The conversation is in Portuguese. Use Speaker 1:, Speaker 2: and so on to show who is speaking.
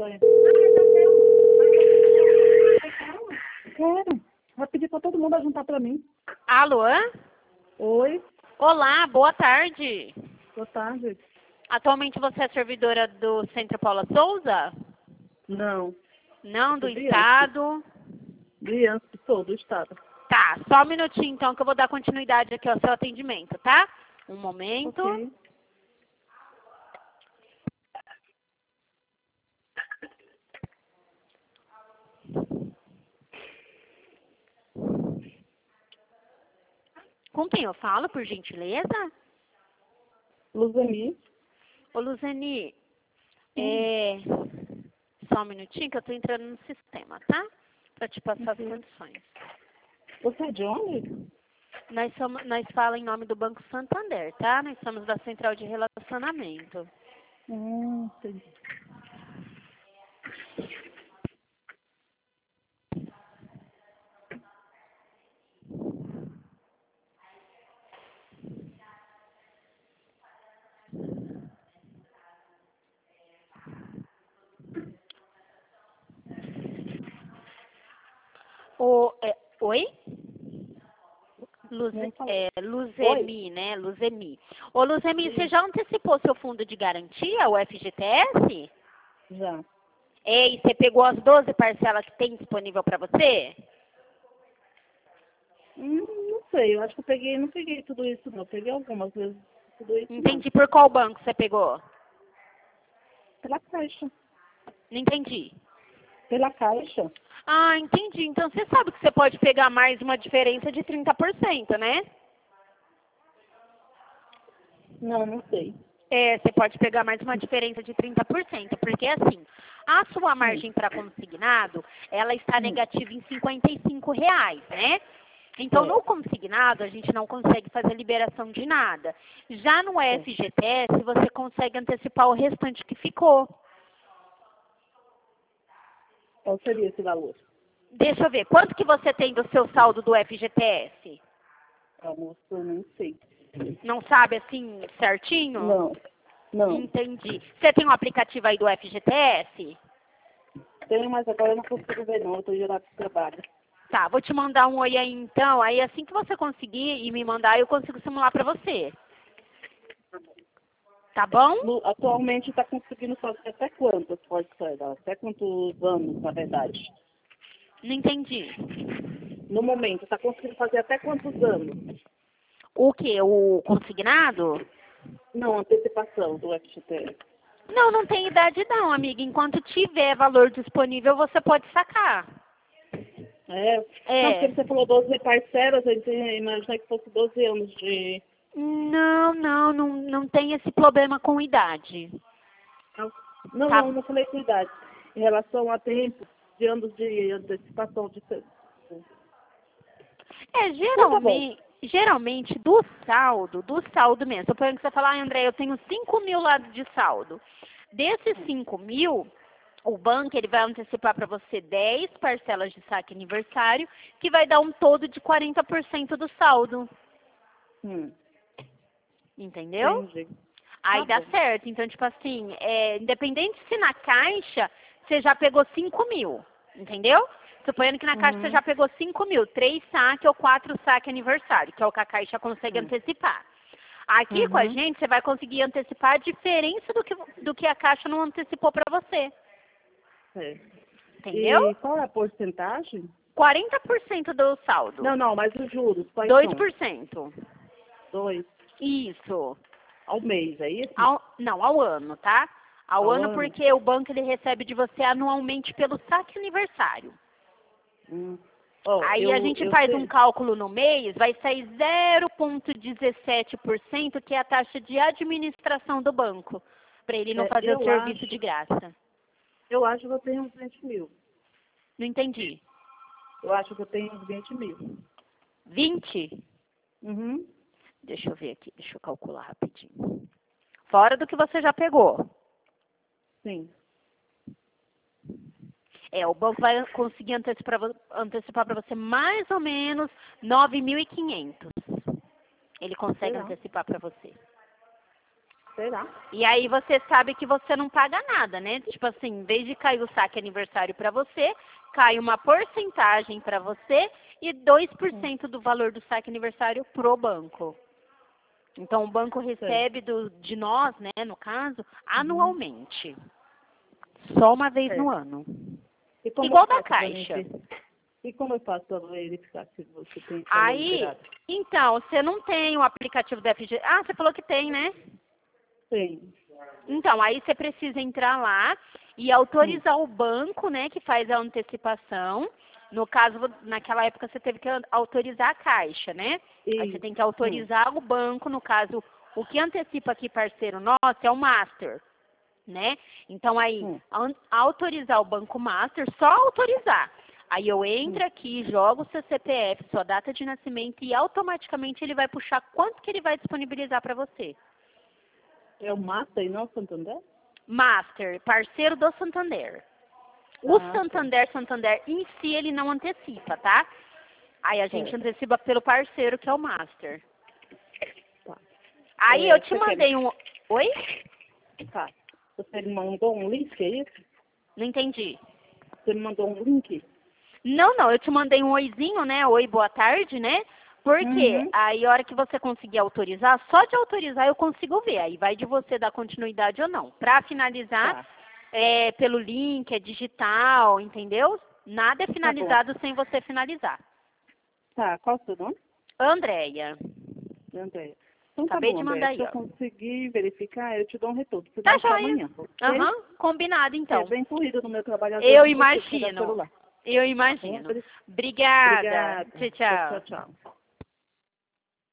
Speaker 1: sonho. Quero. Vou pedir pra todo mundo juntar pra mim.
Speaker 2: Alô?
Speaker 1: Oi,
Speaker 2: Olá, boa tarde.
Speaker 1: boa tarde.
Speaker 2: Atualmente você é servidora do Centro Paula Souza?
Speaker 1: Não,
Speaker 2: Não, do
Speaker 1: Bianchi.
Speaker 2: Estado?
Speaker 1: Bianchi, sou do estado.
Speaker 2: Tá, só um minutinho então que eu vou dar continuidade aqui ao seu atendimento, tá? Um momento.
Speaker 1: Ok.
Speaker 2: Com quem eu falo, por gentileza?
Speaker 1: Luzeni.
Speaker 2: Ô, Luzeni, só um minutinho que eu tô entrando no sistema, tá? Pra te passar as condições.
Speaker 1: Você é de onde?
Speaker 2: Nós falamos em nome do Banco Santander, tá? Nós somos da Central de Relacionamento.
Speaker 1: Entendi.
Speaker 2: Oi?
Speaker 1: Nem falei.
Speaker 2: Luzemi, né? Luzemi. Ô, Luzemi, você já antecipou seu fundo de garantia, o FGTS?
Speaker 1: Já.
Speaker 2: E você pegou as 12 parcelas que tem disponível para você?
Speaker 1: Não sei, eu acho que eu peguei, não peguei tudo isso não. Peguei algumas vezes, tudo isso não.
Speaker 2: Entendi. Por qual banco você pegou?
Speaker 1: Pela caixa.
Speaker 2: Não entendi.
Speaker 1: Pela caixa.
Speaker 2: Ah, entendi. Então você sabe que você pode pegar mais uma diferença de 30%, né?
Speaker 1: Não, não sei.
Speaker 2: Você pode pegar mais uma diferença de 30%, porque assim, a sua margem para consignado, ela está negativa em R$ 55, né? Então, no consignado, a gente não consegue fazer liberação de nada. Já no FGTS, você consegue antecipar o restante que ficou.
Speaker 1: Qual seria esse valor?
Speaker 2: Deixa eu ver, quanto que você tem do seu saldo do FGTS?
Speaker 1: Moço, eu não sei.
Speaker 2: Não sabe assim certinho?
Speaker 1: Não, não.
Speaker 2: Entendi. Você tem um aplicativo aí do FGTS?
Speaker 1: Tenho, mas agora eu não consigo ver não, eu estou gerado de trabalho.
Speaker 2: Tá, vou te mandar um oi aí então. Aí assim que você conseguir e me mandar, eu consigo simular pra você. Tá bom?
Speaker 1: Atualmente está conseguindo fazer até quantas pode ser? Até quantos anos, na verdade?
Speaker 2: Não entendi.
Speaker 1: No momento, está conseguindo fazer até quantos anos?
Speaker 2: O quê? O consignado?
Speaker 1: Não, antecipação do FGTS.
Speaker 2: Não, não tem idade não, amiga. Enquanto tiver valor disponível, você pode sacar.
Speaker 1: Não, porque você falou 12 parcelas, eu imaginei que fosse 12 anos de...
Speaker 2: Não tem esse problema com idade.
Speaker 1: Não,
Speaker 2: Tá.
Speaker 1: não falei com idade. Em relação a tempo de anos de antecipação de...
Speaker 2: Geralmente do saldo mesmo. Suponho que você fala, André, eu tenho 5.000 lá de saldo. Desses 5.000, o banco ele vai antecipar para você 10 parcelas de saque aniversário, que vai dar um todo de 40% do saldo. Entendeu?
Speaker 1: Entendi.
Speaker 2: Aí dá certo. Então, tipo assim, independente se na caixa você já pegou 5.000, entendeu? Suponhando que na caixa você já pegou 5.000, 3 saque ou 4 saque aniversário, que é o que a caixa consegue antecipar. Aqui com a gente, você vai conseguir antecipar a diferença do que a caixa não antecipou para você. Entendeu?
Speaker 1: E qual é a porcentagem?
Speaker 2: 40% do saldo.
Speaker 1: Não, mas os juros, quais são?
Speaker 2: 2%.
Speaker 1: 2
Speaker 2: Isso.
Speaker 1: ao mês, é isso?
Speaker 2: Ao ano, tá? Ao ano porque o banco ele recebe de você anualmente pelo saque aniversário. Aí a gente faz um cálculo no mês, vai sair 0,17%, que é a taxa de administração do banco, para ele não fazer o serviço de graça.
Speaker 1: Eu acho que eu tenho uns 20 mil.
Speaker 2: Não entendi.
Speaker 1: Eu acho que eu tenho uns 20 mil.
Speaker 2: 20?
Speaker 1: Uhum.
Speaker 2: Deixa eu ver aqui, deixa eu calcular rapidinho. Fora do que você já pegou.
Speaker 1: Sim.
Speaker 2: O banco vai conseguir antecipar para você mais ou menos 9.500. Ele consegue antecipar para você.
Speaker 1: Será?
Speaker 2: E aí você sabe que você não paga nada, né? Tipo assim, em vez de cair o saque aniversário para você, cai uma porcentagem para você e 2% do valor do saque aniversário pro banco. Então o banco recebe de nós, né, no caso, anualmente. Só uma vez no ano. Igual da Caixa.
Speaker 1: E como eu faço para verificar se você tem
Speaker 2: Aí,
Speaker 1: liberado?
Speaker 2: então, você não tem o aplicativo do FG. Ah, você falou que tem, né?
Speaker 1: Sim.
Speaker 2: Então, aí você precisa entrar lá e autorizar o banco, né, que faz a antecipação. No caso, naquela época você teve que autorizar a Caixa, né? Aí você tem que autorizar o banco, no caso, o que antecipa aqui, parceiro nosso, é o Master, né? Então, aí, autorizar o Banco Master, só autorizar. Aí eu entro aqui, jogo o seu CPF, sua data de nascimento e automaticamente ele vai puxar quanto que ele vai disponibilizar para você.
Speaker 1: É o Master e não o Santander?
Speaker 2: Master, parceiro do Santander. O Santander em si, ele não antecipa, tá? Aí a gente antecipa pelo parceiro, que é o Master.
Speaker 1: Tá.
Speaker 2: Aí eu te mandei um... Oi?
Speaker 1: Tá. Você me mandou um link, é isso?
Speaker 2: Não entendi.
Speaker 1: Você me mandou um link?
Speaker 2: Não, eu te mandei um oizinho, né? Oi, boa tarde, né? Porque aí a hora que você conseguir autorizar, só de autorizar eu consigo ver. Aí vai de você dar continuidade ou não. Pra finalizar, pelo link, é digital, entendeu? Nada é finalizado sem você finalizar.
Speaker 1: Tá, qual é o seu nome?
Speaker 2: Andréia.
Speaker 1: Andréia. Então
Speaker 2: Acabei
Speaker 1: tá bom,
Speaker 2: de mandar
Speaker 1: Andréia.
Speaker 2: aí,
Speaker 1: Se eu
Speaker 2: ó.
Speaker 1: conseguir verificar, eu te dou um retorno. Você
Speaker 2: Tá
Speaker 1: vai achar
Speaker 2: joia.
Speaker 1: amanhã.
Speaker 2: Combinado então.
Speaker 1: É bem corrido no meu trabalho.
Speaker 2: Eu imagino. Eu imagino. Obrigada.
Speaker 1: Obrigada.
Speaker 2: Tchau, tchau.
Speaker 1: Tchau.